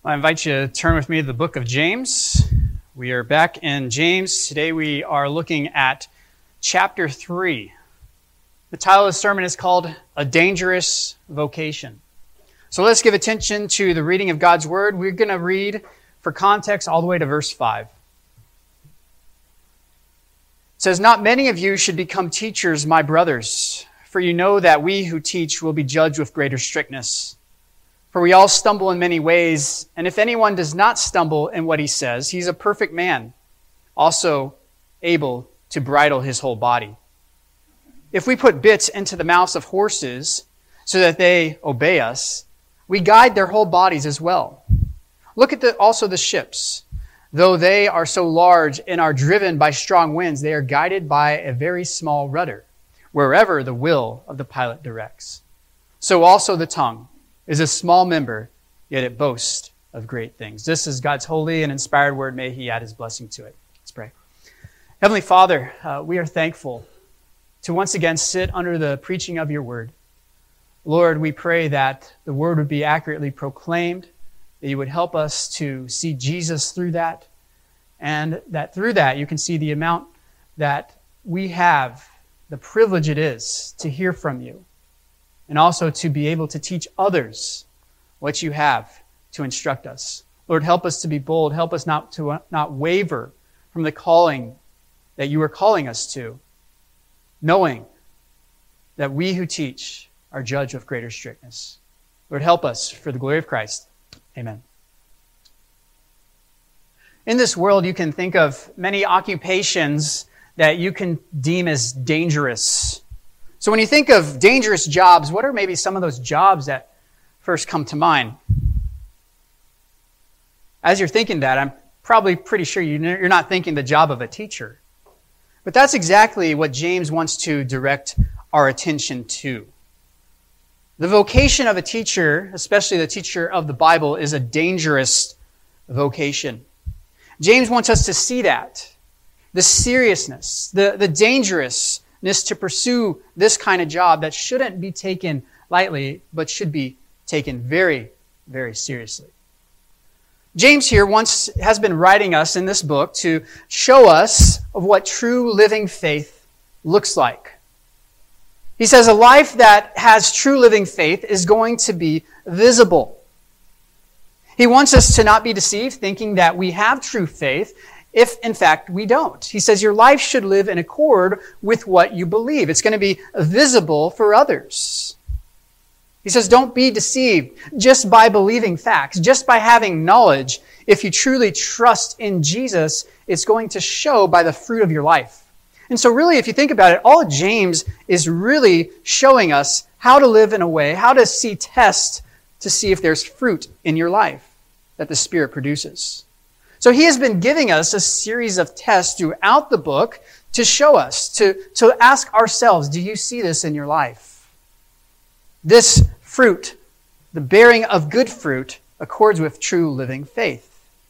I invite you to turn with me to the book of James. We are back in James. Today we are looking at chapter 3. The title of the sermon is called A Dangerous Vocation. So let's give attention to the reading of God's Word. We're going to read, for context, all the way to verse 5. It says, "Not many of you should become teachers, my brothers, for you know that we who teach will be judged with greater strictness. For we all stumble in many ways, and if anyone does not stumble in what he says, he's a perfect man, also able to bridle his whole body. If we put bits into the mouths of horses so that they obey us, we guide their whole bodies as well. Look at also the ships. Though they are so large and are driven by strong winds, they are guided by a very small rudder, wherever the will of the pilot directs. So also the tongue is a small member, yet it boasts of great things." This is God's holy and inspired word. May He add His blessing to it. Let's pray. Heavenly Father, we are thankful to once again sit under the preaching of your word. Lord, we pray that the word would be accurately proclaimed, that you would help us to see Jesus through that, and that through that you can see the amount that we have, the privilege it is to hear from you, and also to be able to teach others what you have to instruct us. Lord, help us to be bold. Help us not waver from the calling that you are calling us to, knowing that we who teach are judged with greater strictness. Lord, help us for the glory of Christ. Amen. In this world, you can think of many occupations that you can deem as dangerous. So when you think of dangerous jobs, what are maybe some of those jobs that first come to mind? As you're thinking that, I'm probably pretty sure you're not thinking the job of a teacher. But that's exactly what James wants to direct our attention to. The vocation of a teacher, especially the teacher of the Bible, is a dangerous vocation. James wants us to see that. The seriousness, the dangerousness to pursue this kind of job that shouldn't be taken lightly, but should be taken very, very seriously. James here has been writing us in this book to show us of what true living faith looks like. He says a life that has true living faith is going to be visible. He wants us to not be deceived, thinking that we have true faith, if in fact we don't. He says your life should live in accord with what you believe. It's going to be visible for others. He says don't be deceived just by believing facts, just by having knowledge. If you truly trust in Jesus, it's going to show by the fruit of your life. And so really, if you think about it, all James is really showing us how to live in a way, how to test to see if there's fruit in your life that the Spirit produces. So he has been giving us a series of tests throughout the book to show us, to ask ourselves, do you see this in your life? This fruit, the bearing of good fruit, accords with true living faith.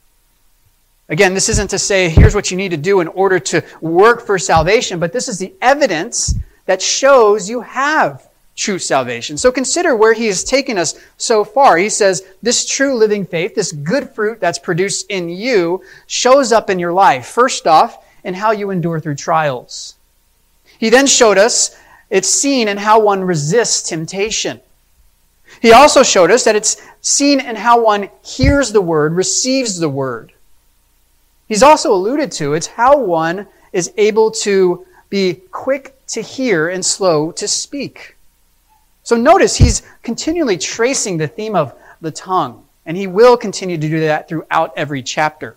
Again, this isn't to say, here's what you need to do in order to work for salvation, but this is the evidence that shows you have true salvation. So consider where he has taken us so far. He says, this true living faith, this good fruit that's produced in you, shows up in your life. First off, in how you endure through trials. He then showed us it's seen in how one resists temptation. He also showed us that it's seen in how one hears the word, receives the word. He's also alluded to it's how one is able to be quick to hear and slow to speak. So notice he's continually tracing the theme of the tongue, and he will continue to do that throughout every chapter.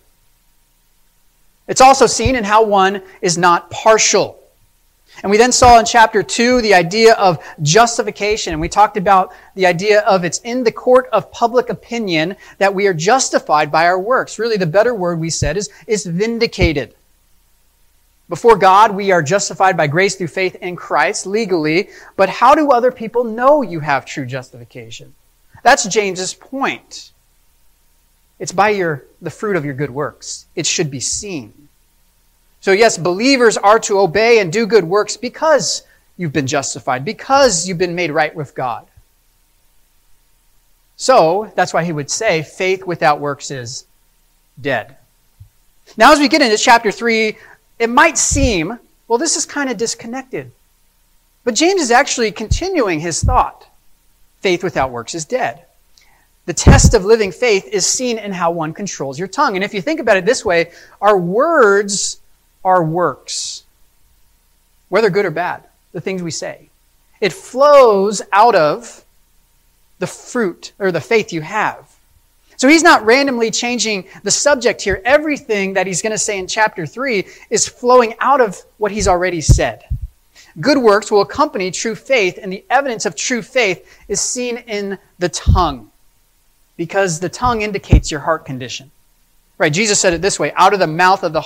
It's also seen in how one is not partial. And we then saw in chapter 2 the idea of justification, and we talked about the idea of it's in the court of public opinion that we are justified by our works. Really, the better word we said is vindicated. Before God, we are justified by grace through faith in Christ legally, but how do other people know you have true justification? That's James's point. It's by the fruit of your good works. It should be seen. So yes, believers are to obey and do good works because you've been justified, because you've been made right with God. So, that's why he would say, faith without works is dead. Now, as we get into chapter 3, it might seem, well, this is kind of disconnected. But James is actually continuing his thought. Faith without works is dead. The test of living faith is seen in how one controls your tongue. And if you think about it this way, our words are works, whether good or bad, the things we say. It flows out of the fruit or the faith you have. So he's not randomly changing the subject here. Everything that he's going to say in chapter 3 is flowing out of what he's already said. Good works will accompany true faith, and the evidence of true faith is seen in the tongue, because the tongue indicates your heart condition. Right? Jesus said it this way, out of the mouth, the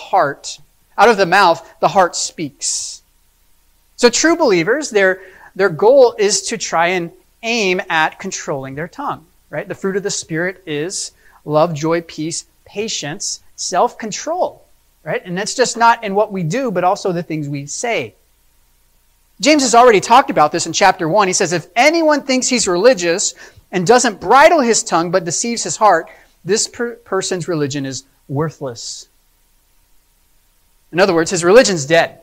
heart speaks. So true believers, their goal is to try and aim at controlling their tongue. Right? The fruit of the Spirit is love, joy, peace, patience, self-control. Right? And that's just not in what we do, but also the things we say. James has already talked about this in chapter 1. He says, if anyone thinks he's religious and doesn't bridle his tongue but deceives his heart, this person's religion is worthless. In other words, his religion's dead.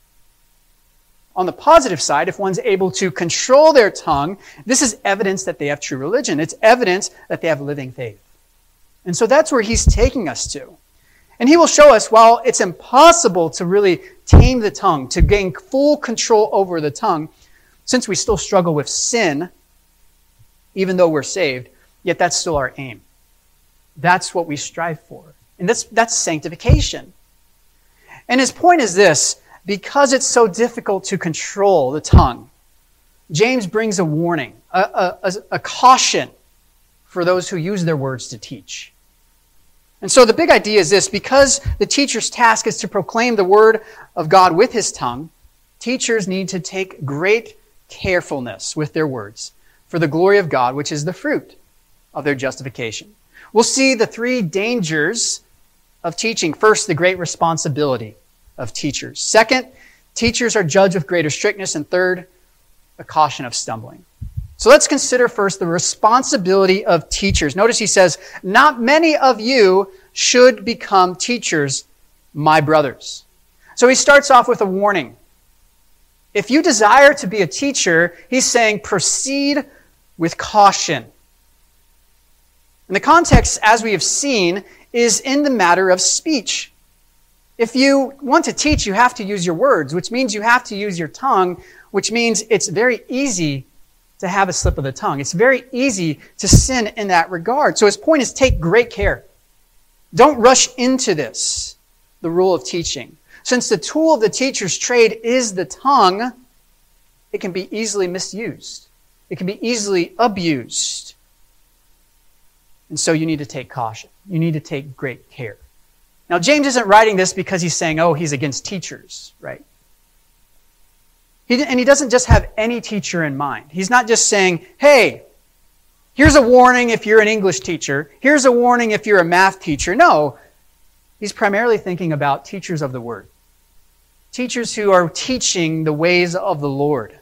On the positive side, if one's able to control their tongue, this is evidence that they have true religion. It's evidence that they have living faith. And so that's where he's taking us to. And he will show us, while it's impossible to really tame the tongue, to gain full control over the tongue, since we still struggle with sin, even though we're saved, yet that's still our aim. That's what we strive for. And that's sanctification. And his point is this, because it's so difficult to control the tongue, James brings a warning, a caution for those who use their words to teach. And so the big idea is this, because the teacher's task is to proclaim the word of God with his tongue, teachers need to take great carefulness with their words for the glory of God, which is the fruit of their justification. We'll see the 3 dangers of teaching. First, the great responsibility of teachers. Second, teachers are judged with greater strictness. And third, a caution of stumbling. So let's consider first the responsibility of teachers. Notice he says, not many of you should become teachers, my brothers. So he starts off with a warning. If you desire to be a teacher, he's saying proceed with caution. And the context, as we have seen, is in the matter of speech. If you want to teach, you have to use your words, which means you have to use your tongue, which means it's very easy to have a slip of the tongue. It's very easy to sin in that regard. So his point is take great care. Don't rush into this, the rule of teaching. Since the tool of the teacher's trade is the tongue, it can be easily misused. It can be easily abused. And so you need to take caution. You need to take great care. Now, James isn't writing this because he's saying, oh, he's against teachers, right? And he doesn't just have any teacher in mind. He's not just saying, hey, here's a warning if you're an English teacher. Here's a warning if you're a math teacher. No, he's primarily thinking about teachers of the Word. Teachers who are teaching the ways of the Lord.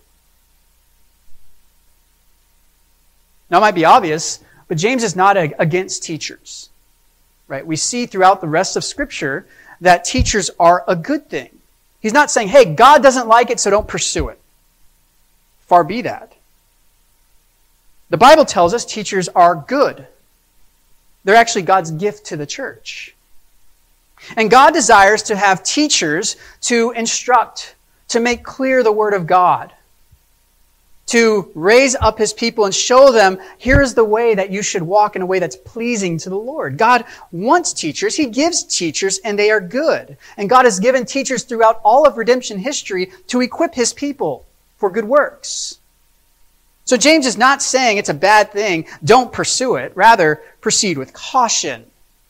Now, it might be obvious, but James is not against teachers. Right? We see throughout the rest of Scripture that teachers are a good thing. He's not saying, hey, God doesn't like it, so don't pursue it. Far be that. The Bible tells us teachers are good. They're actually God's gift to the church. And God desires to have teachers to instruct, to make clear the Word of God, to raise up His people and show them, here's the way that you should walk in a way that's pleasing to the Lord. God wants teachers. He gives teachers, and they are good. And God has given teachers throughout all of redemption history to equip His people for good works. So James is not saying it's a bad thing, don't pursue it. Rather, proceed with caution.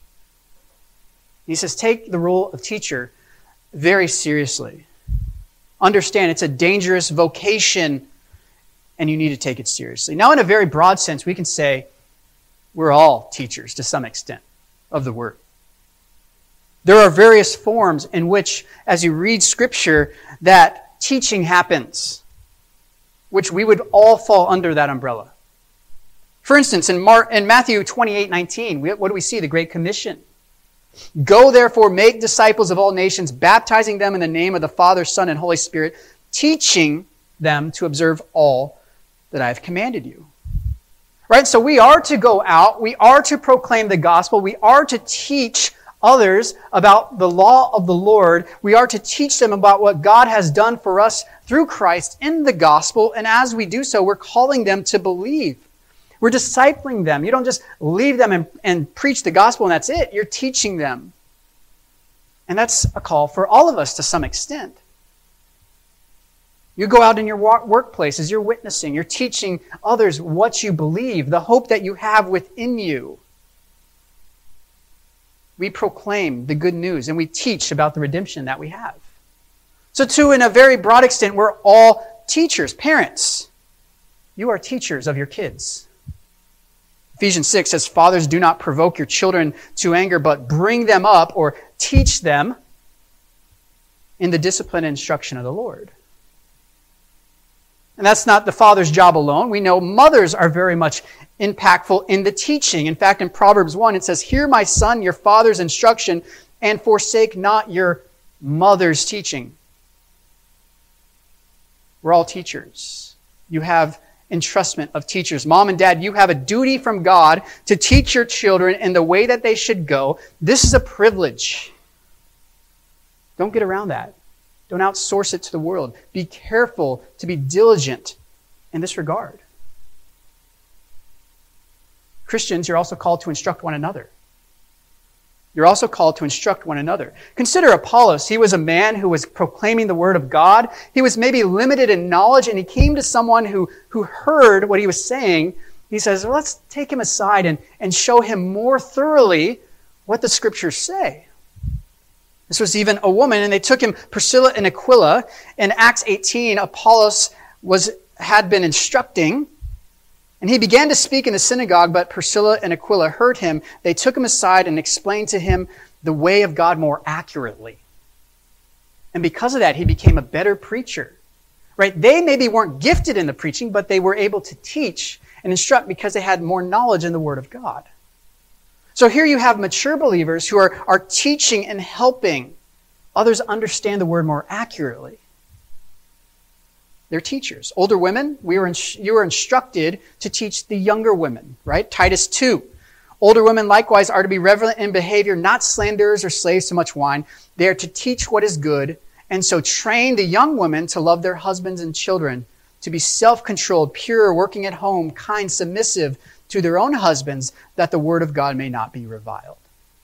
He says, take the role of teacher very seriously. Understand it's a dangerous vocation, and you need to take it seriously. Now, in a very broad sense, we can say we're all teachers to some extent of the Word. There are various forms in which, as you read Scripture, that teaching happens, which we would all fall under that umbrella. For instance, in Matthew 28:19, what do we see? The Great Commission. Go therefore, make disciples of all nations, baptizing them in the name of the Father, Son, and Holy Spirit, teaching them to observe all that I have commanded you. Right? So we are to go out, we are to proclaim the gospel, we are to teach others about the law of the Lord. We are to teach them about what God has done for us through Christ in the gospel, and as we do so, we're calling them to believe. We're discipling them. You don't just leave them and preach the gospel and that's it. You're teaching them. And that's a call for all of us to some extent. You go out in your workplaces, you're witnessing, you're teaching others what you believe, the hope that you have within you. We proclaim the good news and we teach about the redemption that we have. So too, in a very broad extent, we're all teachers, parents. You are teachers of your kids. Ephesians 6 says, fathers, do not provoke your children to anger, but bring them up or teach them in the discipline and instruction of the Lord. And that's not the father's job alone. We know mothers are very much impactful in the teaching. In fact, in Proverbs 1, it says, hear, my son, your father's instruction, and forsake not your mother's teaching. We're all teachers. You have entrustment of teachers. Mom and dad, you have a duty from God to teach your children in the way that they should go. This is a privilege. Don't get around that. Don't outsource it to the world. Be careful to be diligent in this regard. Christians, you're also called to instruct one another. You're also called to instruct one another. Consider Apollos. He was a man who was proclaiming the word of God. He was maybe limited in knowledge, and he came to someone who heard what he was saying. He says, well, let's take him aside and show him more thoroughly what the scriptures say. This was even a woman, and they took him, Priscilla and Aquila. In Acts 18, Apollos had been instructing, and he began to speak in the synagogue, but Priscilla and Aquila heard him. They took him aside and explained to him the way of God more accurately. And because of that, he became a better preacher. Right? They maybe weren't gifted in the preaching, but they were able to teach and instruct because they had more knowledge in the Word of God. So here you have mature believers who are teaching and helping others understand the Word more accurately. They're teachers. Older women, you are instructed to teach the younger women, right? Titus 2. Older women likewise are to be reverent in behavior, not slanderers or slaves to much wine. They are to teach what is good, and so train the young women to love their husbands and children, to be self-controlled, pure, working at home, kind, submissive to their own husbands, that the word of God may not be reviled.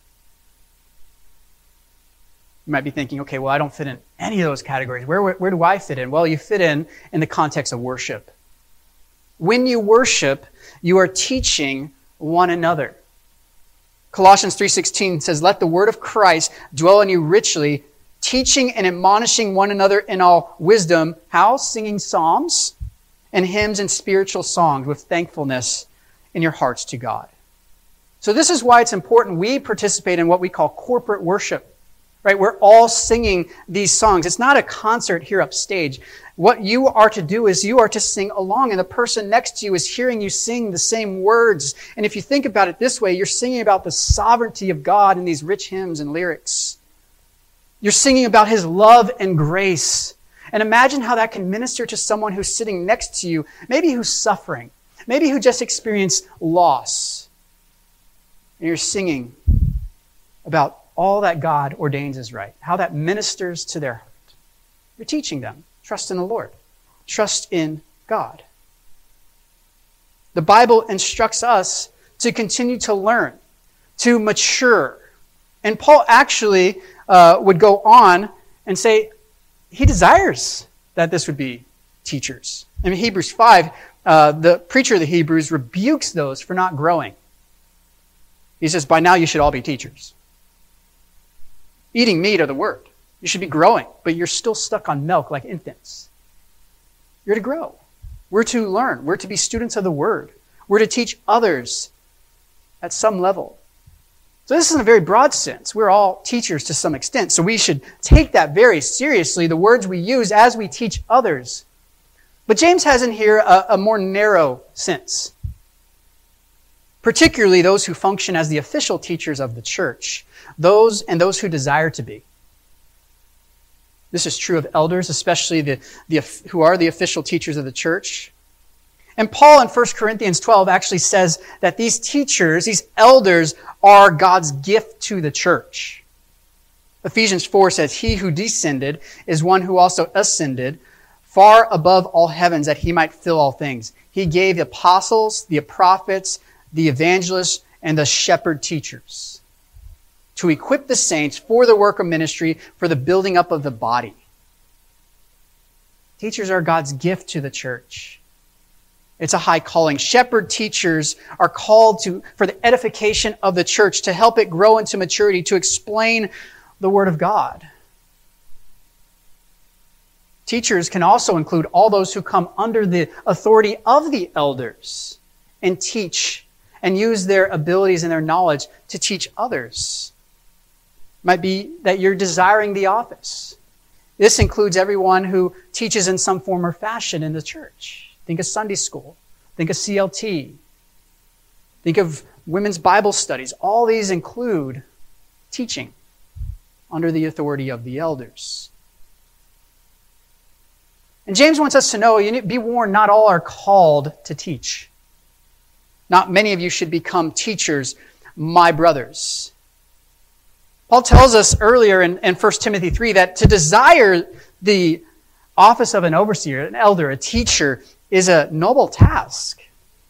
You might be thinking, okay, well, I don't fit in any of those categories. Where do I fit in? Well, you fit in the context of worship. When you worship, you are teaching one another. Colossians 3:16 says, let the word of Christ dwell in you richly, teaching and admonishing one another in all wisdom. How? Singing psalms and hymns and spiritual songs with thankfulness in your hearts to God. So this is why it's important we participate in what we call corporate worship. Right? We're all singing these songs. It's not a concert here upstage. What you are to do is you are to sing along, and the person next to you is hearing you sing the same words. And if you think about it this way, you're singing about the sovereignty of God in these rich hymns and lyrics. You're singing about His love and grace. And imagine how that can minister to someone who's sitting next to you, maybe who's suffering, maybe who just experienced loss. And you're singing about all that God ordains is right, how that ministers to their heart. You're teaching them. Trust in the Lord. Trust in God. The Bible instructs us to continue to learn, to mature. And Paul actually would go on and say he desires that this would be teachers. In Hebrews 5, the preacher of the Hebrews rebukes those for not growing. He says, by now you should all be teachers. Eating meat of the word. You should be growing, but you're still stuck on milk like infants. You're to grow. We're to learn. We're to be students of the word. We're to teach others at some level. So this is in a very broad sense. We're all teachers to some extent, so we should take that very seriously, the words we use as we teach others. But James has in here a more narrow sense. particularly those who function as the official teachers of the church, those who desire to be. This is true of elders, especially who are the official teachers of the church. And Paul in 1 Corinthians 12 actually says that these teachers, these elders, are God's gift to the church. Ephesians 4 says, "He who descended is one who also ascended far above all heavens, that he might fill all things. He gave the apostles, the prophets, the evangelists, and the shepherd teachers to equip the saints for the work of ministry, for the building up of the body." Teachers are God's gift to the church. It's a high calling. Shepherd teachers are called for the edification of the church, to help it grow into maturity, to explain the Word of God. Teachers can also include all those who come under the authority of the elders and teach and use their abilities and their knowledge to teach others. It might be that you're desiring the office. This includes everyone who teaches in some form or fashion in the church. Think of Sunday school. Think of CLT. Think of women's Bible studies. All these include teaching under the authority of the elders. And James wants us to know, be warned, not all are called to teach. Not many of you should become teachers, my brothers. Paul tells us earlier in 1 Timothy 3 that to desire the office of an overseer, an elder, a teacher, is a noble task.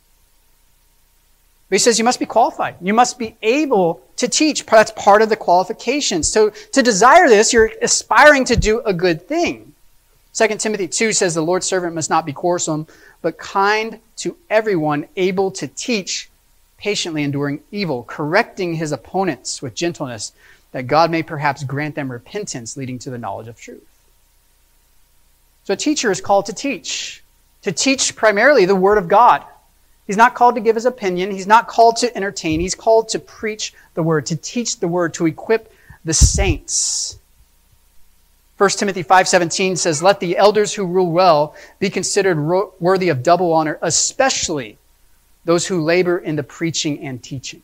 But he says you must be qualified. You must be able to teach. That's part of the qualifications. So to desire this, you're aspiring to do a good thing. 2 Timothy 2 says the Lord's servant must not be quarrelsome, but kind to everyone, able to teach, patiently enduring evil, correcting his opponents with gentleness, that God may perhaps grant them repentance leading to the knowledge of truth. So a teacher is called to teach primarily the Word of God. He's not called to give his opinion. He's not called to entertain. He's called to preach the Word, to teach the Word, to equip the saints. 1 Timothy 5:17 says, "Let the elders who rule well be considered worthy of double honor, especially those who labor in the preaching and teaching."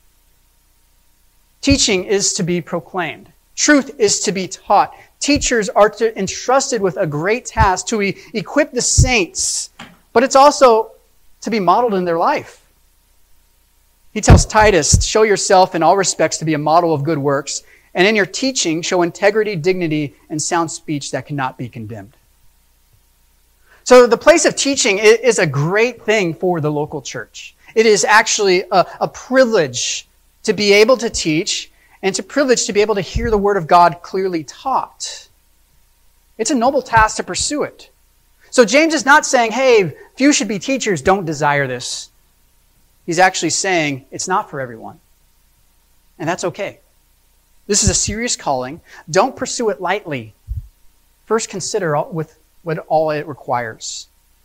Teaching is to be proclaimed. Truth is to be taught. Teachers are entrusted with a great task to equip the saints, but it's also to be modeled in their life. He tells Titus, "Show yourself in all respects to be a model of good works, and in your teaching show integrity, dignity, and sound speech that cannot be condemned." So the place of teaching is a great thing for the local church. It is actually a privilege to be able to teach, and it's a privilege to be able to hear the Word of God clearly taught. It's a noble task to pursue it. So James is not saying, hey, few should be teachers, don't desire this. He's actually saying it's not for everyone. And that's okay. This is a serious calling. Don't pursue it lightly. First consider with what all it requires.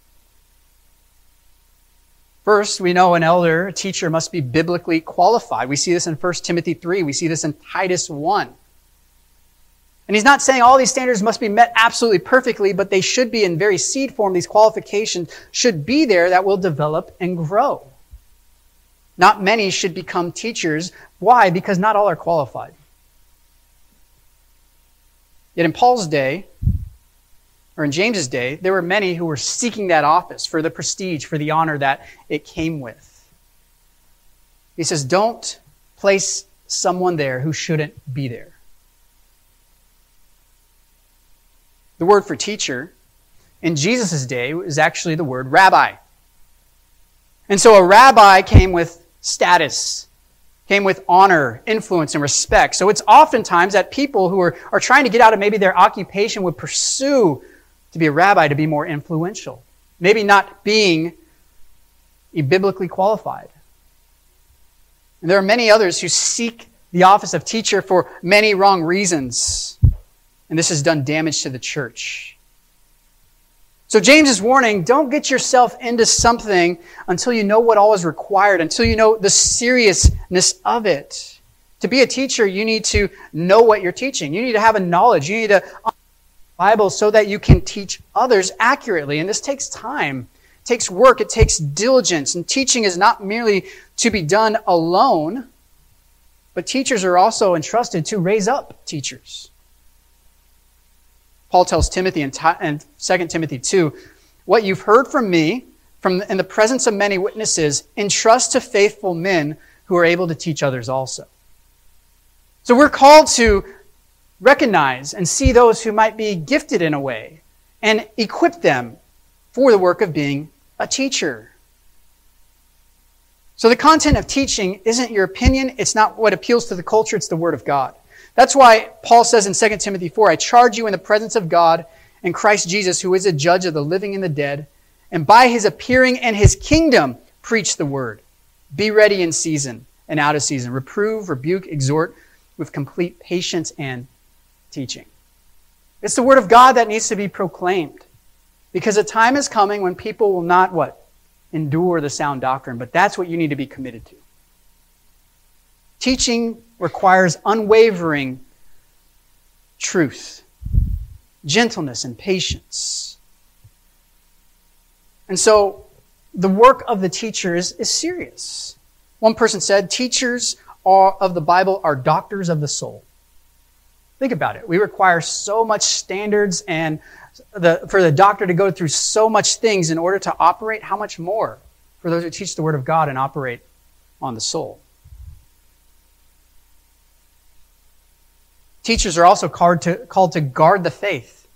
First, we know an elder, a teacher, must be biblically qualified. We see this in 1 Timothy 3. We see this in Titus 1. And he's not saying all these standards must be met absolutely perfectly, but they should be in very seed form. These qualifications should be there that will develop and grow. Not many should become teachers. Why? Because not all are qualified. Yet in Paul's day, or in James's day, there were many who were seeking that office for the prestige, for the honor that it came with. He says, don't place someone there who shouldn't be there. The word for teacher in Jesus' day was actually the word rabbi. And so a rabbi came with status, came with honor, influence, and respect. So it's oftentimes that people who are trying to get out of maybe their occupation would pursue to be a rabbi to be more influential. Maybe not being biblically qualified. And there are many others who seek the office of teacher for many wrong reasons. And this has done damage to the church. So James is warning, don't get yourself into something until you know what all is required, until you know the seriousness of it. To be a teacher, you need to know what you're teaching. You need to have a knowledge. You need to understand the Bible so that you can teach others accurately. And this takes time. It takes work, it takes diligence, and teaching is not merely to be done alone, but teachers are also entrusted to raise up teachers. Paul tells Timothy in 2 Timothy 2, what you've heard from me in the presence of many witnesses, entrust to faithful men who are able to teach others also. So we're called to recognize and see those who might be gifted in a way and equip them for the work of being a teacher. So the content of teaching isn't your opinion. It's not what appeals to the culture. It's the Word of God. That's why Paul says in 2 Timothy 4, I charge you in the presence of God and Christ Jesus, who is a judge of the living and the dead, and by his appearing and his kingdom, preach the word. Be ready in season and out of season. Reprove, rebuke, exhort with complete patience and teaching. It's the Word of God that needs to be proclaimed. Because a time is coming when people will not, what? Endure the sound doctrine. But that's what you need to be committed to. Teaching requires unwavering truth, gentleness, and patience. And so the work of the teacher is serious. One person said, teachers of the Bible are doctors of the soul. Think about it. We require so much standards and for the doctor to go through so much things in order to operate. How much more for those who teach the Word of God and operate on the soul? Teachers are also called to guard the faith.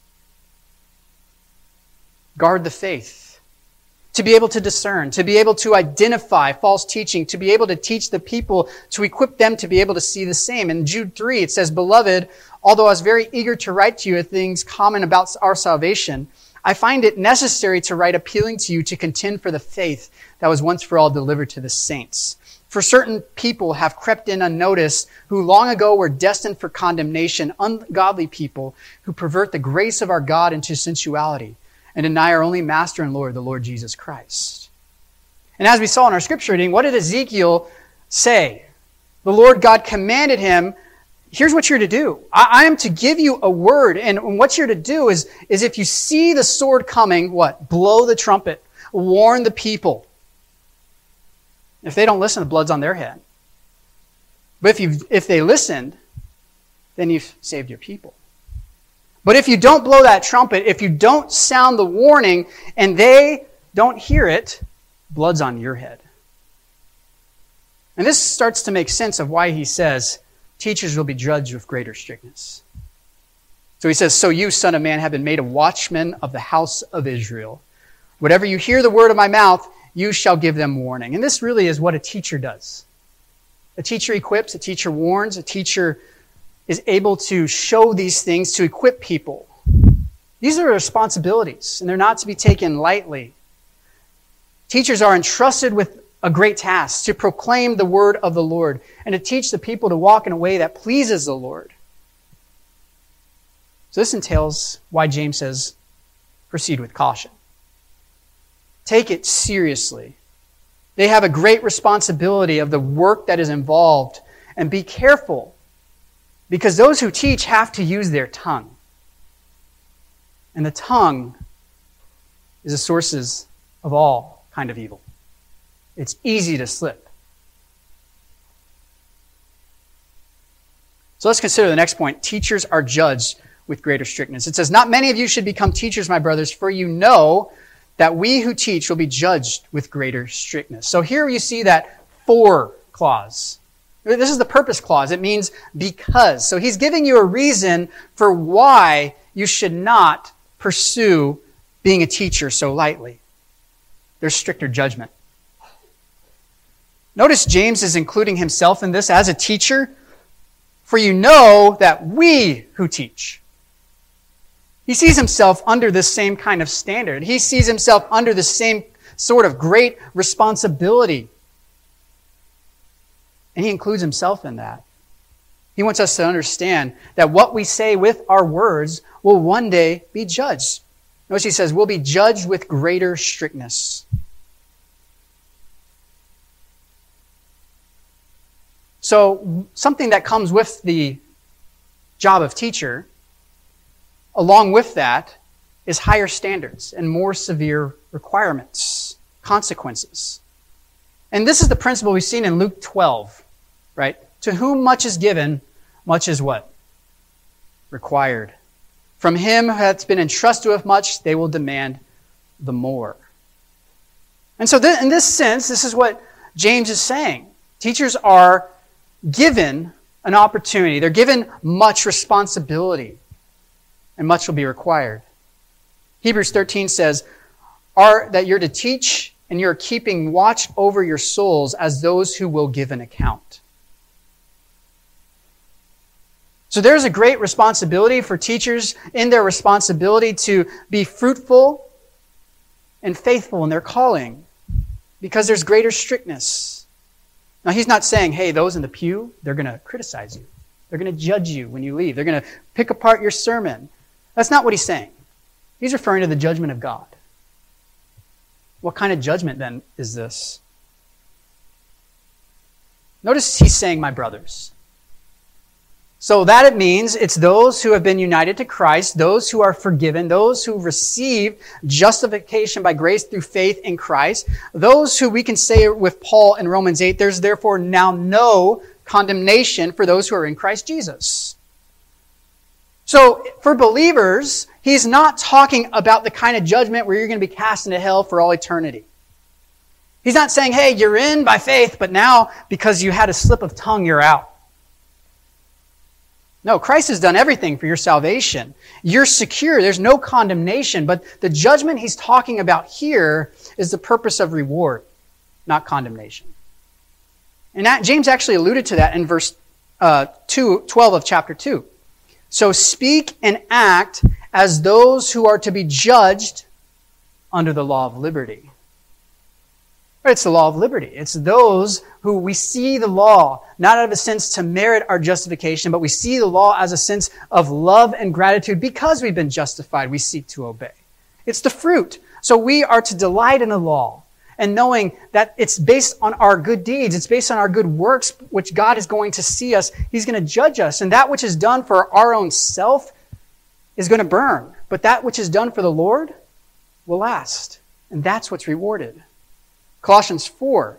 Guard the faith. To be able to discern, to be able to identify false teaching, to be able to teach the people, to equip them to be able to see the same. In Jude 3, it says, Beloved, although I was very eager to write to you things common about our salvation, I find it necessary to write appealing to you to contend for the faith that was once for all delivered to the saints. For certain people have crept in unnoticed, who long ago were destined for condemnation, ungodly people who pervert the grace of our God into sensuality, and deny our only Master and Lord, the Lord Jesus Christ. And as we saw in our scripture reading, what did Ezekiel say? The Lord God commanded him, here's what you're to do. I am to give you a word, and what you're to do is if you see the sword coming, what? Blow the trumpet. Warn the people. If they don't listen, the blood's on their head. But if they listened, then you've saved your people. But if you don't blow that trumpet, if you don't sound the warning, and they don't hear it, blood's on your head. And this starts to make sense of why he says, teachers will be judged with greater strictness. So he says, so you, son of man, have been made a watchman of the house of Israel. Whatever you hear the word of my mouth, you shall give them warning. And this really is what a teacher does. A teacher equips, a teacher warns, a teacher is able to show these things, to equip people. These are responsibilities, and they're not to be taken lightly. Teachers are entrusted with a great task, to proclaim the word of the Lord, and to teach the people to walk in a way that pleases the Lord. So this entails why James says, proceed with caution. Take it seriously. They have a great responsibility of the work that is involved, and be careful, because those who teach have to use their tongue. And the tongue is the sources of all kind of evil. It's easy to slip. So let's consider the next point. Teachers are judged with greater strictness. It says, not many of you should become teachers, my brothers, for you know that we who teach will be judged with greater strictness. So here you see that for clause. This is the purpose clause. It means because. So he's giving you a reason for why you should not pursue being a teacher so lightly. There's stricter judgment. Notice James is including himself in this as a teacher. For you know that we who teach. He sees himself under this same kind of standard. He sees himself under the same sort of great responsibility. And he includes himself in that. He wants us to understand that what we say with our words will one day be judged. Notice he says, we'll be judged with greater strictness. So something that comes with the job of teacher, along with that, is higher standards and more severe requirements, consequences. And this is the principle we've seen in Luke 12, right? To whom much is given, much is what? Required. From him who hath been entrusted with much, they will demand the more. And so in this sense, this is what James is saying. Teachers are given an opportunity. They're given much responsibility, and much will be required. Hebrews 13 says, that you're to teach and you're keeping watch over your souls as those who will give an account. So there's a great responsibility for teachers in their responsibility to be fruitful and faithful in their calling, because there's greater strictness. Now, he's not saying, hey, those in the pew, they're going to criticize you. They're going to judge you when you leave. They're going to pick apart your sermon. That's not what he's saying. He's referring to the judgment of God. What kind of judgment, then, is this? Notice he's saying, my brothers. So that it means it's those who have been united to Christ, those who are forgiven, those who receive justification by grace through faith in Christ, those who we can say with Paul in Romans 8, there's therefore now no condemnation for those who are in Christ Jesus. So for believers, he's not talking about the kind of judgment where you're going to be cast into hell for all eternity. He's not saying, hey, you're in by faith, but now because you had a slip of tongue, you're out. No, Christ has done everything for your salvation. You're secure. There's no condemnation. But the judgment he's talking about here is the purpose of reward, not condemnation. And James actually alluded to that in verse 12 of chapter 2. So speak and act as those who are to be judged under the law of liberty. It's the law of liberty. It's those who we see the law, not out of a sense to merit our justification, but we see the law as a sense of love and gratitude because we've been justified. We seek to obey. It's the fruit. So we are to delight in the law and knowing that it's based on our good deeds. It's based on our good works, which God is going to see us. He's going to judge us. And that which is done for our own self is going to burn. But that which is done for the Lord will last. And that's what's rewarded. Colossians 4.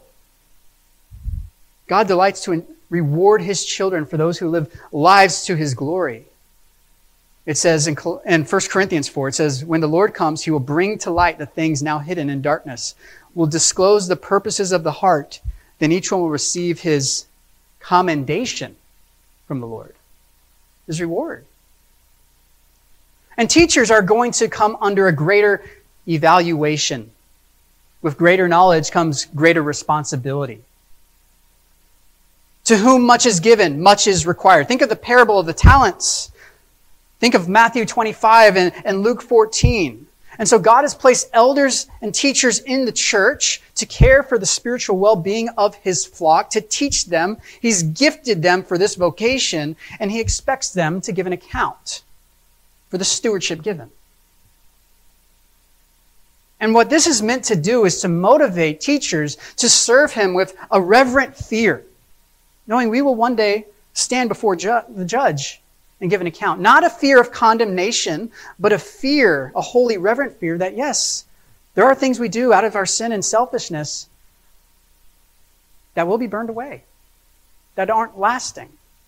God delights to reward his children for those who live lives to his glory. It says in 1 Corinthians 4, it says, when the Lord comes, he will bring to light the things now hidden in darkness, will disclose the purposes of the heart. Then each one will receive his commendation from the Lord, his reward. And teachers are going to come under a greater evaluation. With greater knowledge comes greater responsibility. To whom much is given, much is required. Think of the parable of the talents. Think of Matthew 25 and Luke 14. And so God has placed elders and teachers in the church to care for the spiritual well-being of his flock, to teach them. He's gifted them for this vocation, and he expects them to give an account for the stewardship given. And what this is meant to do is to motivate teachers to serve him with a reverent fear, knowing we will one day stand before the judge and give an account. Not a fear of condemnation, but a fear, a holy, reverent fear that, yes, there are things we do out of our sin and selfishness that will be burned away, that aren't lasting.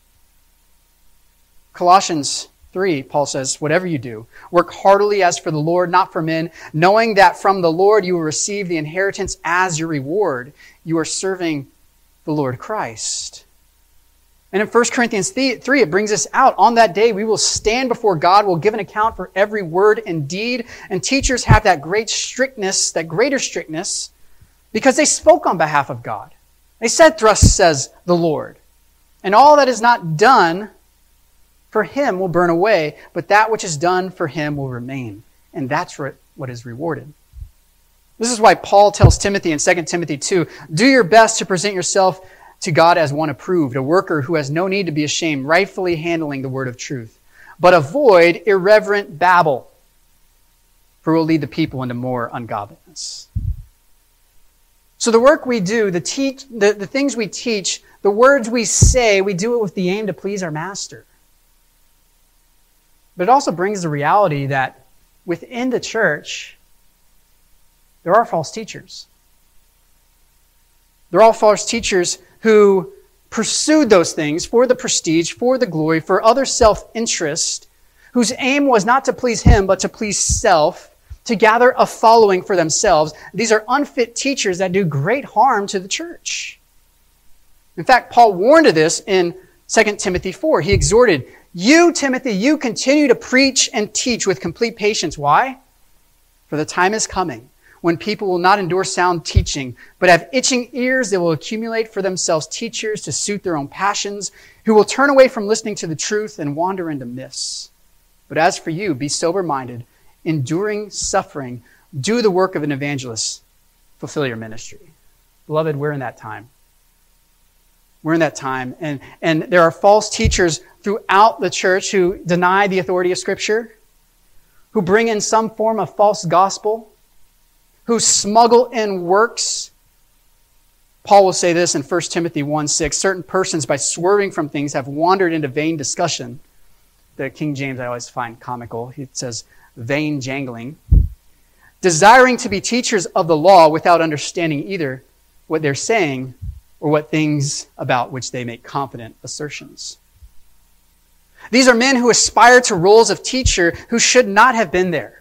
Colossians 3, Paul says, whatever you do, work heartily as for the Lord, not for men, knowing that from the Lord you will receive the inheritance as your reward. You are serving the Lord Christ. And in 1 Corinthians 3, it brings us out. On that day, we will stand before God. We'll give an account for every word and deed. And teachers have that great strictness, that greater strictness, because they spoke on behalf of God. They said, thus says the Lord. And all that is not done for him will burn away, but that which is done for him will remain. And that's what is rewarded. This is why Paul tells Timothy in 2 Timothy 2, do your best to present yourself to God as one approved, a worker who has no need to be ashamed, rightfully handling the word of truth. But avoid irreverent babble, for it will lead the people into more ungodliness. So the work we do, the things we teach, the words we say, we do it with the aim to please our master. But it also brings the reality that within the church, there are false teachers. There are false teachers who pursued those things for the prestige, for the glory, for other self-interest, whose aim was not to please him, but to please self, to gather a following for themselves. These are unfit teachers that do great harm to the church. In fact, Paul warned of this in 2 Timothy 4. He exhorted, "You, Timothy, you continue to preach and teach with complete patience." Why? "For the time is coming when people will not endure sound teaching, but have itching ears. They will accumulate for themselves teachers to suit their own passions, who will turn away from listening to the truth and wander into myths. But as for you, be sober-minded, enduring suffering, do the work of an evangelist, fulfill your ministry." Beloved, we're in that time. We're in that time. And there are false teachers throughout the church who deny the authority of Scripture, who bring in some form of false gospel, who smuggle in works. Paul will say this in 1 Timothy 1:6, "Certain persons, by swerving from things, have wandered into vain discussion." The King James I always find comical. He says, "vain jangling," desiring to be teachers of the law without understanding either what they're saying or what things about which they make confident assertions. These are men who aspire to roles of teacher who should not have been there.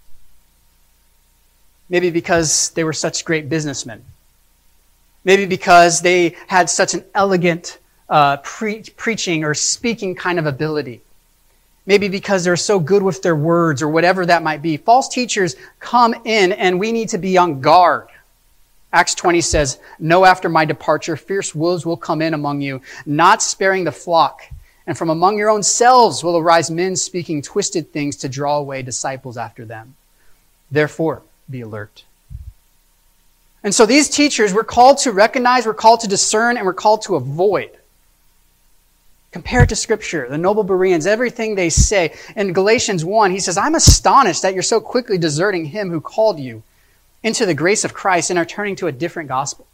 Maybe because they were such great businessmen. Maybe because they had such an elegant preaching or speaking kind of ability. Maybe because they're so good with their words or whatever that might be. False teachers come in and we need to be on guard. Acts 20 says, "Know after my departure, fierce wolves will come in among you, not sparing the flock. And from among your own selves will arise men speaking twisted things to draw away disciples after them. Therefore, be alert." And so these teachers we're called to recognize, we're called to discern, and we're called to avoid. Compare it to Scripture, the noble Bereans, everything they say. In Galatians 1, he says, "I'm astonished that you're so quickly deserting him who called you into the grace of Christ and are turning to a different gospel."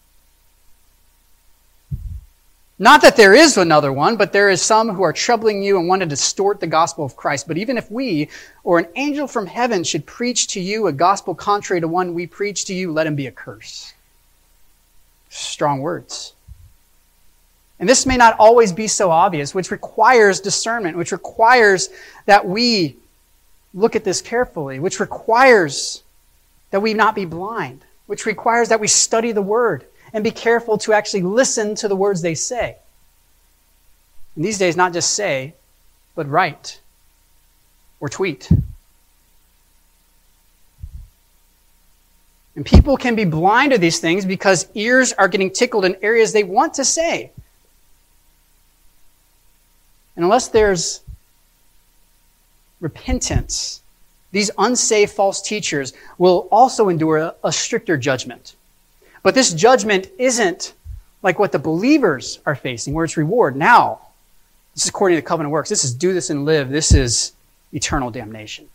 Not that there is another one, but there is some who are troubling you and want to distort the gospel of Christ. But even if we or an angel from heaven should preach to you a gospel contrary to one we preach to you, let him be accursed. Strong words. And this may not always be so obvious, which requires discernment, which requires that we look at this carefully, which requires that we not be blind, which requires that we study the word and be careful to actually listen to the words they say. And these days, not just say, but write or tweet. And people can be blind to these things because ears are getting tickled in areas they want to say. And unless there's repentance, these unsaved false teachers will also endure a stricter judgment. But this judgment isn't like what the believers are facing, where it's reward. Now, this is according to the covenant works. This is do this and live. This is eternal damnation.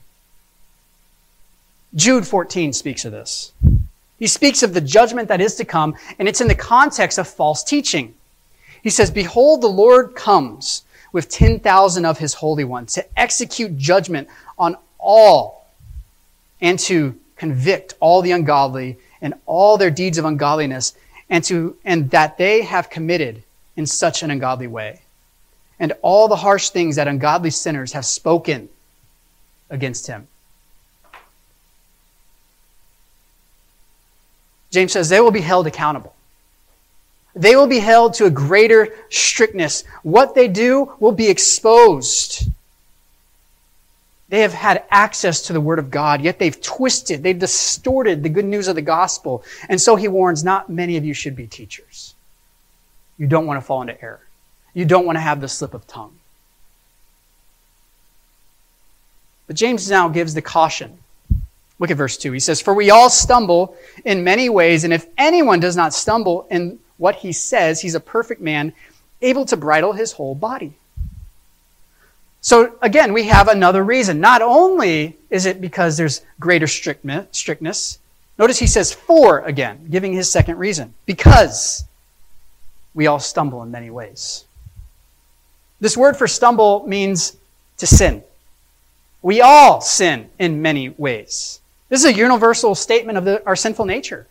Jude 14 speaks of this. He speaks of the judgment that is to come, and it's in the context of false teaching. He says, "Behold, the Lord comes with 10,000 of his holy ones to execute judgment on all and to convict all the ungodly and all their deeds of ungodliness and that they have committed in such an ungodly way, and all the harsh things that ungodly sinners have spoken against him." James says they will be held accountable. They will be held to a greater strictness. What they do will be exposed. They have had access to the Word of God, yet they've twisted, they've distorted the good news of the gospel. And so he warns, not many of you should be teachers. You don't want to fall into error. You don't want to have the slip of tongue. But James now gives the caution. Look at verse 2. He says, "For we all stumble in many ways, and if anyone does not stumble in what he says, he's a perfect man, able to bridle his whole body." So again, we have another reason. Not only is it because there's greater strictness, notice he says "for" again, giving his second reason. Because we all stumble in many ways. This word for stumble means to sin. We all sin in many ways. This is a universal statement of our sinful nature.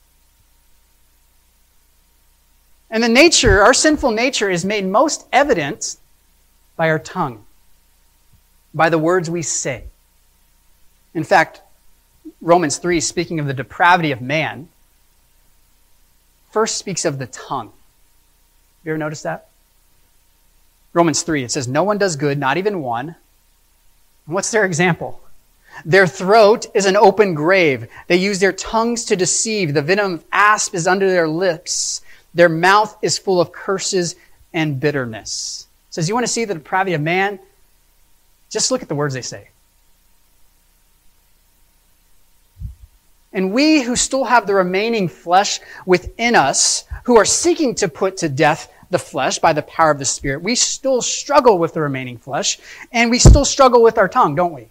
And our sinful nature is made most evident by our tongue, by the words we say. In fact, Romans 3, speaking of the depravity of man, first speaks of the tongue. You ever noticed that? Romans 3, it says, no one does good, not even one. And what's their example? Their throat is an open grave. They use their tongues to deceive. The venom of asp is under their lips. Their mouth is full of curses and bitterness. It says, you want to see the depravity of man? Just look at the words they say. And we who still have the remaining flesh within us, who are seeking to put to death the flesh by the power of the Spirit, we still struggle with the remaining flesh, and we still struggle with our tongue, don't we?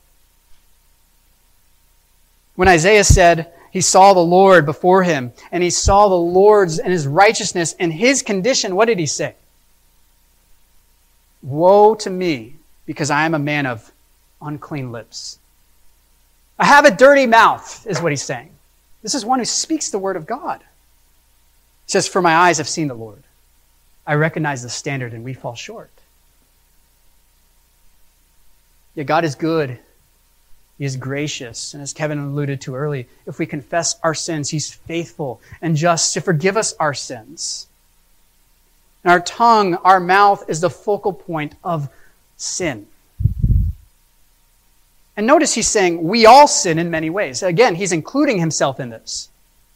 When Isaiah said he saw the Lord before him, and he saw the Lord's and his righteousness and his condition, what did he say? Woe to me, because I am a man of unclean lips. I have a dirty mouth, is what he's saying. This is one who speaks the word of God. He says, for my eyes have seen the Lord. I recognize the standard, and we fall short. Yet God is good. He is gracious. And as Kevin alluded to earlier, if we confess our sins, he's faithful and just to forgive us our sins. And our tongue, our mouth, is the focal point of sin. And notice he's saying, we all sin in many ways. Again, he's including himself in this.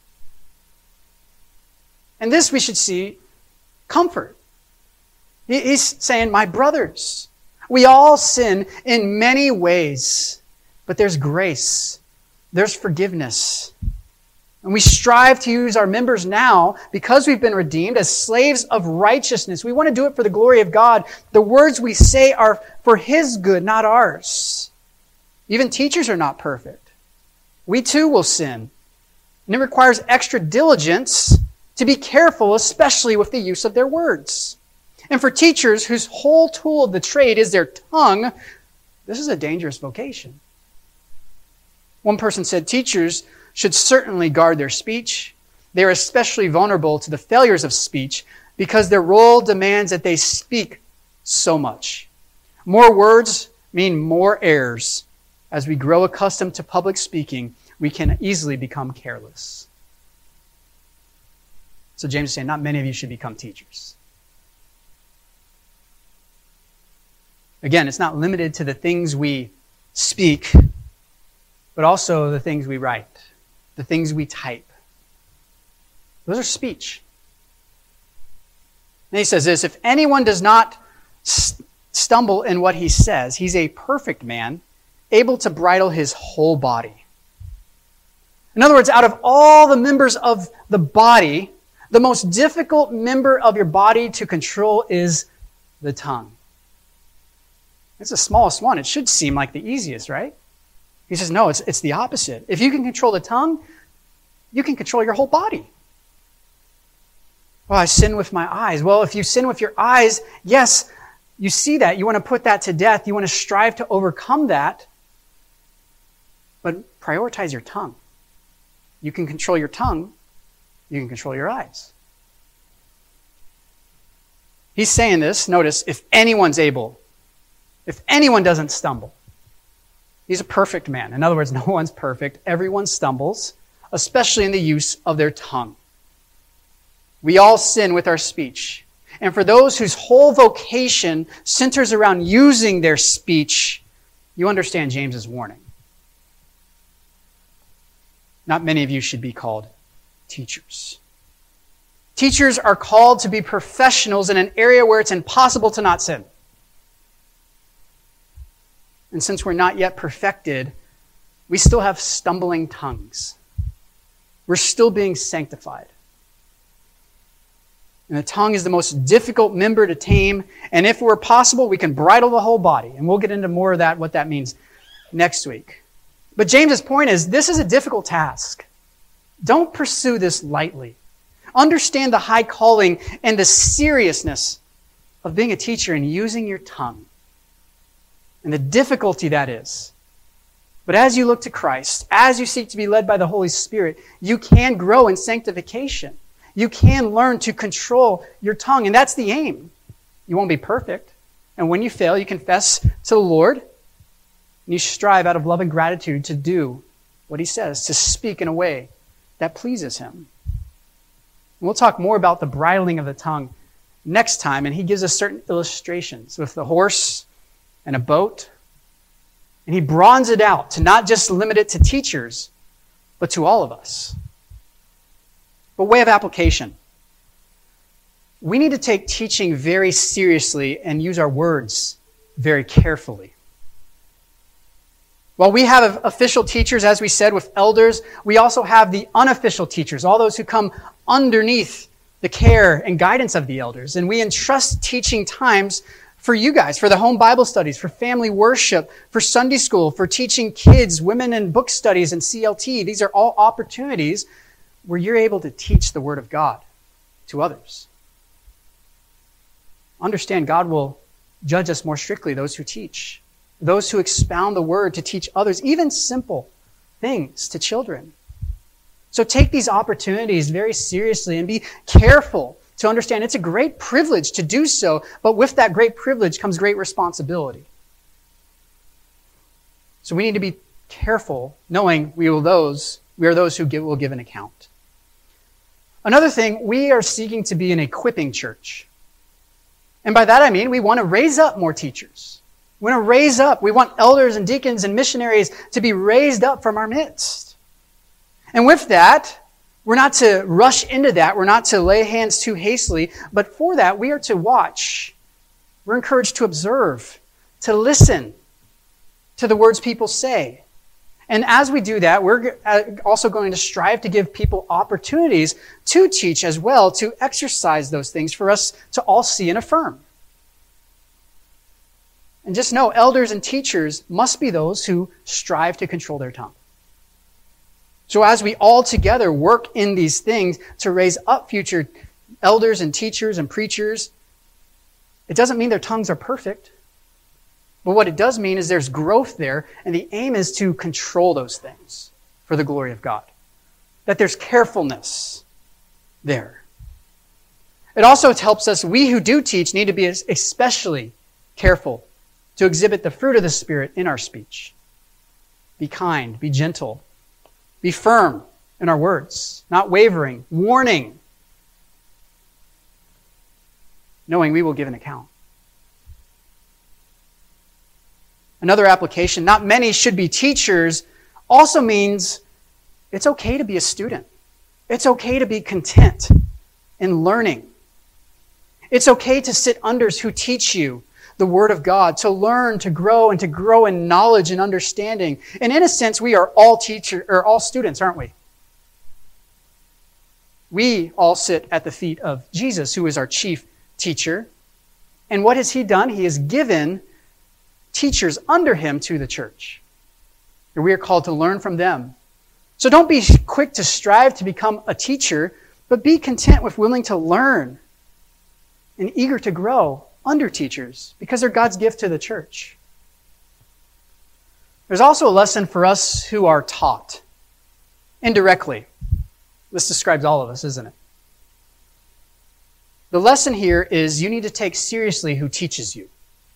And this we should see comfort. He's saying, my brothers, we all sin in many ways, but there's grace, there's forgiveness. And we strive to use our members now, because we've been redeemed, as slaves of righteousness. We want to do it for the glory of God. The words we say are for his good, not ours. Even teachers are not perfect. We too will sin. And it requires extra diligence to be careful, especially with the use of their words. And for teachers whose whole tool of the trade is their tongue, this is a dangerous vocation. One person said, teachers should certainly guard their speech. They are especially vulnerable to the failures of speech because their role demands that they speak so much. More words mean more errors. As we grow accustomed to public speaking, we can easily become careless. So James is saying, not many of you should become teachers. Again, it's not limited to the things we speak, but also the things we write, the things we type. Those are speech. And he says this, if anyone does not stumble in what he says, he's a perfect man, able to bridle his whole body. In other words, out of all the members of the body, the most difficult member of your body to control is the tongue. It's the smallest one. It should seem like the easiest, right? He says, no, it's the opposite. If you can control the tongue, you can control your whole body. Well, I sin with my eyes. Well, if you sin with your eyes, yes, you see that. You want to put that to death. You want to strive to overcome that. But prioritize your tongue. You can control your tongue. You can control your eyes. He's saying this, notice, if anyone's able, if anyone doesn't stumble. He's a perfect man. In other words, no one's perfect. Everyone stumbles, especially in the use of their tongue. We all sin with our speech. And for those whose whole vocation centers around using their speech, you understand James's warning. Not many of you should be called teachers. Teachers are called to be professionals in an area where it's impossible to not sin. And since we're not yet perfected, we still have stumbling tongues. We're still being sanctified. And the tongue is the most difficult member to tame. And if it were possible, we can bridle the whole body. And we'll get into more of that, what that means next week. But James's point is, this is a difficult task. Don't pursue this lightly. Understand the high calling and the seriousness of being a teacher and using your tongue. and the difficulty that is. But as you look to Christ, as you seek to be led by the Holy Spirit, you can grow in sanctification. You can learn to control your tongue, and that's the aim. You won't be perfect. And when you fail, you confess to the Lord, and you strive out of love and gratitude to do what he says, to speak in a way that pleases him. And we'll talk more about the bridling of the tongue next time, and he gives us certain illustrations with the horse and a boat. And he broadens it out to not just limit it to teachers, but to all of us. But way of application. We need to take teaching very seriously and use our words very carefully. While we have official teachers, as we said, with elders, we also have the unofficial teachers, all those who come underneath the care and guidance of the elders. And we entrust teaching times for you guys, for the home Bible studies, for family worship, for Sunday school, for teaching kids, women in book studies, and CLT. These are all opportunities where you're able to teach the Word of God to others. Understand, God will judge us more strictly, those who teach, those who expound the Word to teach others, even simple things to children. So take these opportunities very seriously and be careful to understand it's a great privilege to do so, but with that great privilege comes great responsibility. So we need to be careful, knowing we are those who will give an account. Another thing, we are seeking to be an equipping church. And by that I mean we want to raise up more teachers. We want to raise up. We want elders and deacons and missionaries to be raised up from our midst. And with that, we're not to rush into that. We're not to lay hands too hastily. But for that, we are to watch. We're encouraged to observe, to listen to the words people say. And as we do that, we're also going to strive to give people opportunities to teach as well, to exercise those things for us to all see and affirm. And just know, elders and teachers must be those who strive to control their tongue. So as we all together work in these things to raise up future elders and teachers and preachers, it doesn't mean their tongues are perfect. But what it does mean is there's growth there, and the aim is to control those things for the glory of God. That there's carefulness there. It also helps us, we who do teach need to be especially careful to exhibit the fruit of the Spirit in our speech. Be kind, be gentle, be firm in our words, not wavering, warning, knowing we will give an account. Another application, not many should be teachers, also means it's okay to be a student. It's okay to be content in learning. It's okay to sit unders who teach you the Word of God, to learn, to grow in knowledge and understanding. And in a sense, we are all all students, aren't we? We all sit at the feet of Jesus, who is our chief teacher. And what has he done? He has given teachers under him to the church. And we are called to learn from them. So don't be quick to strive to become a teacher, but be content with willing to learn and eager to grow under teachers, because they're God's gift to the church. There's also a lesson for us who are taught. Indirectly. This describes all of us, isn't it? The lesson here is you need to take seriously who teaches you.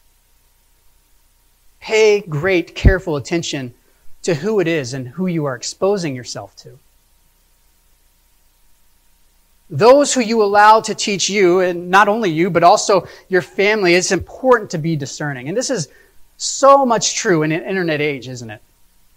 Pay great, careful attention to who it is and who you are exposing yourself to. Those who you allow to teach you, and not only you, but also your family, it's important to be discerning. And this is so much true in an internet age, isn't it?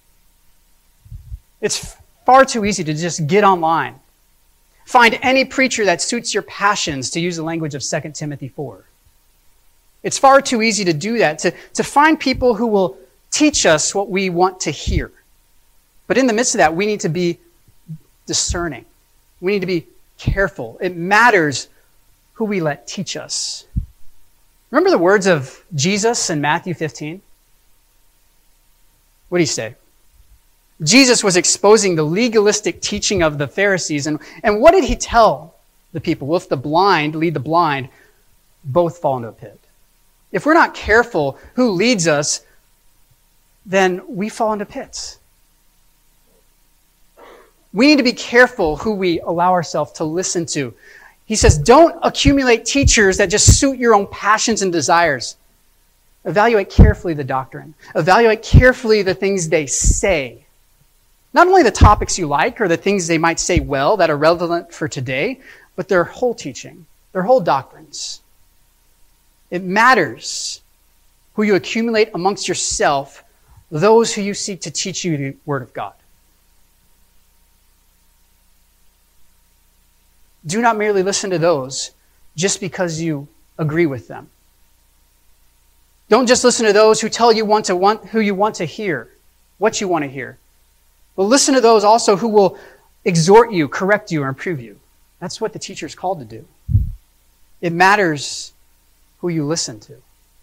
It's far too easy to just get online. Find any preacher that suits your passions, to use the language of 2 Timothy 4. It's far too easy to do that, to find people who will teach us what we want to hear. But in the midst of that, we need to be discerning. We need to be careful. It matters who we let teach us. Remember the words of Jesus in Matthew 15? What did he say? Jesus was exposing the legalistic teaching of the Pharisees. And what did he tell the people? Well, if the blind lead the blind, both fall into a pit. If we're not careful who leads us, then we fall into pits. We need to be careful who we allow ourselves to listen to. He says, don't accumulate teachers that just suit your own passions and desires. Evaluate carefully the doctrine. Evaluate carefully the things they say. Not only the topics you like or the things they might say well that are relevant for today, but their whole teaching, their whole doctrines. It matters who you accumulate amongst yourself, those who you seek to teach you the Word of God. Do not merely listen to those just because you agree with them. Don't just listen to those who tell you who you want to hear, what you want to hear. But listen to those also who will exhort you, correct you, or improve you. That's what the teacher is called to do. It matters who you listen to.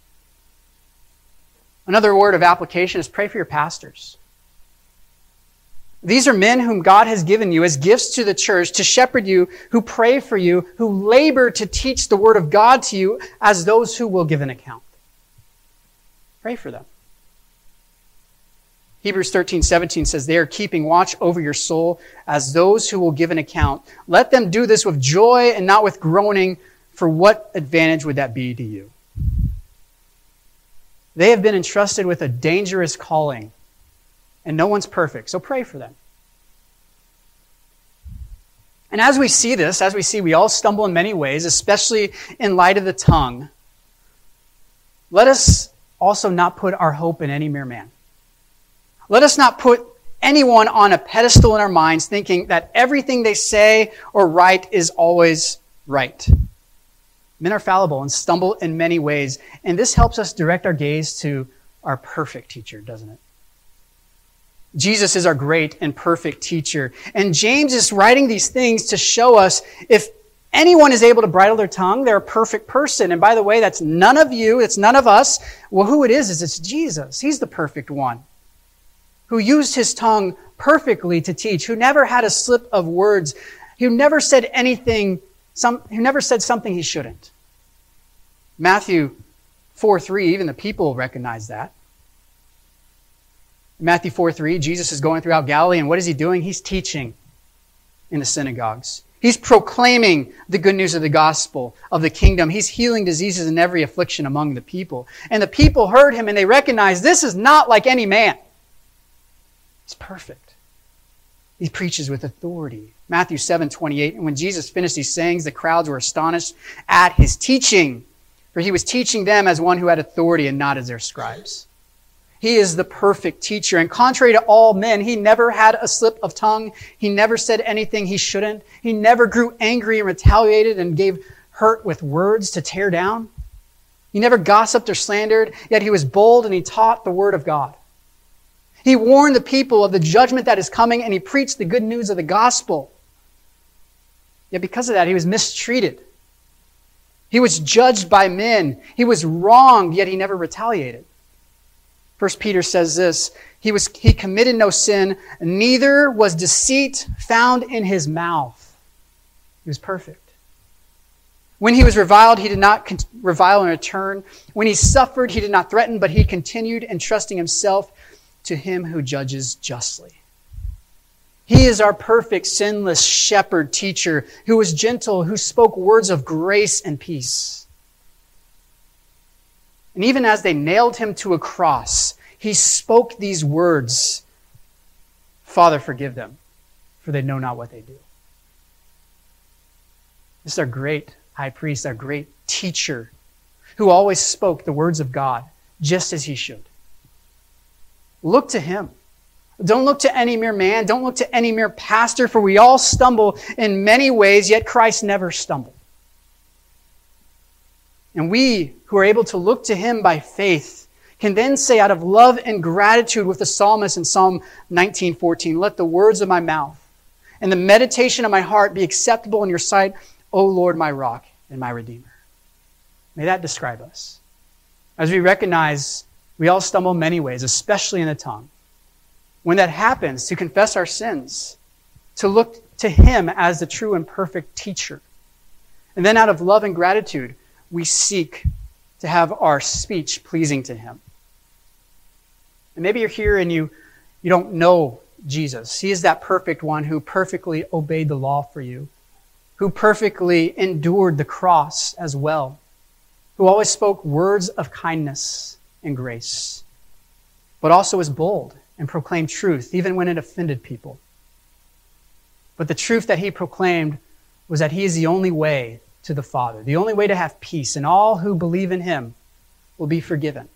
Another word of application is pray for your pastors. These are men whom God has given you as gifts to the church to shepherd you, who pray for you, who labor to teach the Word of God to you as those who will give an account. Pray for them. Hebrews 13:17 says, they are keeping watch over your soul as those who will give an account. Let them do this with joy and not with groaning, for what advantage would that be to you? They have been entrusted with a dangerous calling, and no one's perfect, so pray for them. And as we see this, we all stumble in many ways, especially in light of the tongue. Let us also not put our hope in any mere man. Let us not put anyone on a pedestal in our minds thinking that everything they say or write is always right. Men are fallible and stumble in many ways, and this helps us direct our gaze to our perfect teacher, doesn't it? Jesus is our great and perfect teacher. And James is writing these things to show us if anyone is able to bridle their tongue, they're a perfect person. And by the way, that's none of you, it's none of us. Well, who it is it's Jesus. He's the perfect one who used his tongue perfectly to teach, who never had a slip of words, who never said anything, who never said something he shouldn't. Matthew 4:3, even the people recognize that. Matthew 4:3, Jesus is going throughout Galilee, and what is he doing? He's teaching in the synagogues. He's proclaiming the good news of the gospel of the kingdom. He's healing diseases and every affliction among the people. And the people heard him, and they recognized this is not like any man. He's perfect. He preaches with authority. Matthew 7:28, and when Jesus finished these sayings, the crowds were astonished at his teaching, for he was teaching them as one who had authority and not as their scribes. He is the perfect teacher. And contrary to all men, he never had a slip of tongue. He never said anything he shouldn't. He never grew angry and retaliated and gave hurt with words to tear down. He never gossiped or slandered, yet he was bold and he taught the word of God. He warned the people of the judgment that is coming, and he preached the good news of the gospel. Yet because of that, he was mistreated. He was judged by men. He was wronged, yet he never retaliated. 1 Peter says this, he committed no sin, neither was deceit found in his mouth. He was perfect. When he was reviled, he did not revile in return. When he suffered, he did not threaten, but he continued entrusting himself to him who judges justly. He is our perfect, sinless shepherd teacher who was gentle, who spoke words of grace and peace. And even as they nailed him to a cross, he spoke these words, Father, forgive them, for they know not what they do. This is our great high priest, our great teacher, who always spoke the words of God just as he should. Look to him. Don't look to any mere man. Don't look to any mere pastor, for we all stumble in many ways, yet Christ never stumbled. And we who are able to look to him by faith can then say out of love and gratitude with the psalmist in Psalm 19:14, let the words of my mouth and the meditation of my heart be acceptable in your sight, O Lord, my rock and my redeemer. May that describe us. As we recognize we all stumble in many ways, especially in the tongue. When that happens, to confess our sins, to look to him as the true and perfect teacher. And then out of love and gratitude, we seek to have our speech pleasing to him. And maybe you're here and you don't know Jesus. He is that perfect one who perfectly obeyed the law for you, who perfectly endured the cross as well, who always spoke words of kindness and grace, but also was bold and proclaimed truth even when it offended people. But the truth that he proclaimed was that he is the only way to the Father, the only way to have peace, and all who believe in him will be forgiven.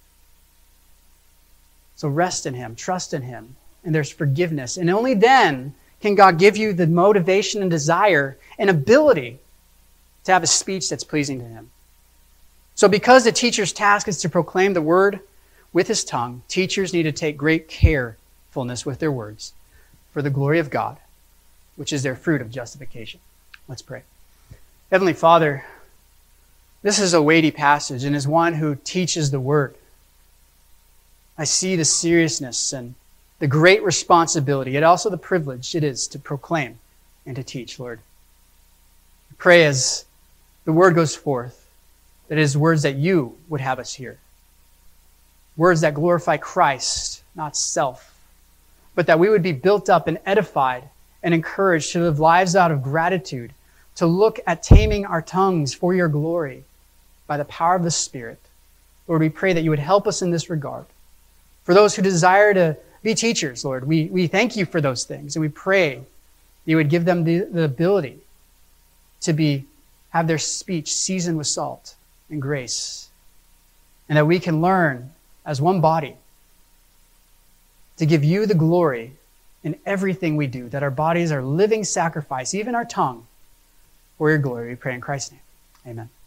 So rest in him, trust in him, and there's forgiveness. And only then can God give you the motivation and desire and ability to have a speech that's pleasing to him. So because the teacher's task is to proclaim the word with his tongue, teachers need to take great carefulness with their words for the glory of God, which is their fruit of justification. Let's pray. Heavenly Father, this is a weighty passage and is one who teaches the word. I see the seriousness and the great responsibility, yet also the privilege it is to proclaim and to teach, Lord. I pray as the word goes forth, that it is words that you would have us hear. Words that glorify Christ, not self, but that we would be built up and edified and encouraged to live lives out of gratitude, to look at taming our tongues for your glory by the power of the Spirit. Lord, we pray that you would help us in this regard. For those who desire to be teachers, Lord, we thank you for those things, and we pray you would give them the ability to have their speech seasoned with salt and grace, and that we can learn as one body to give you the glory in everything we do, that our bodies are living sacrifice, even our tongue, for your glory. We pray in Christ's name. Amen.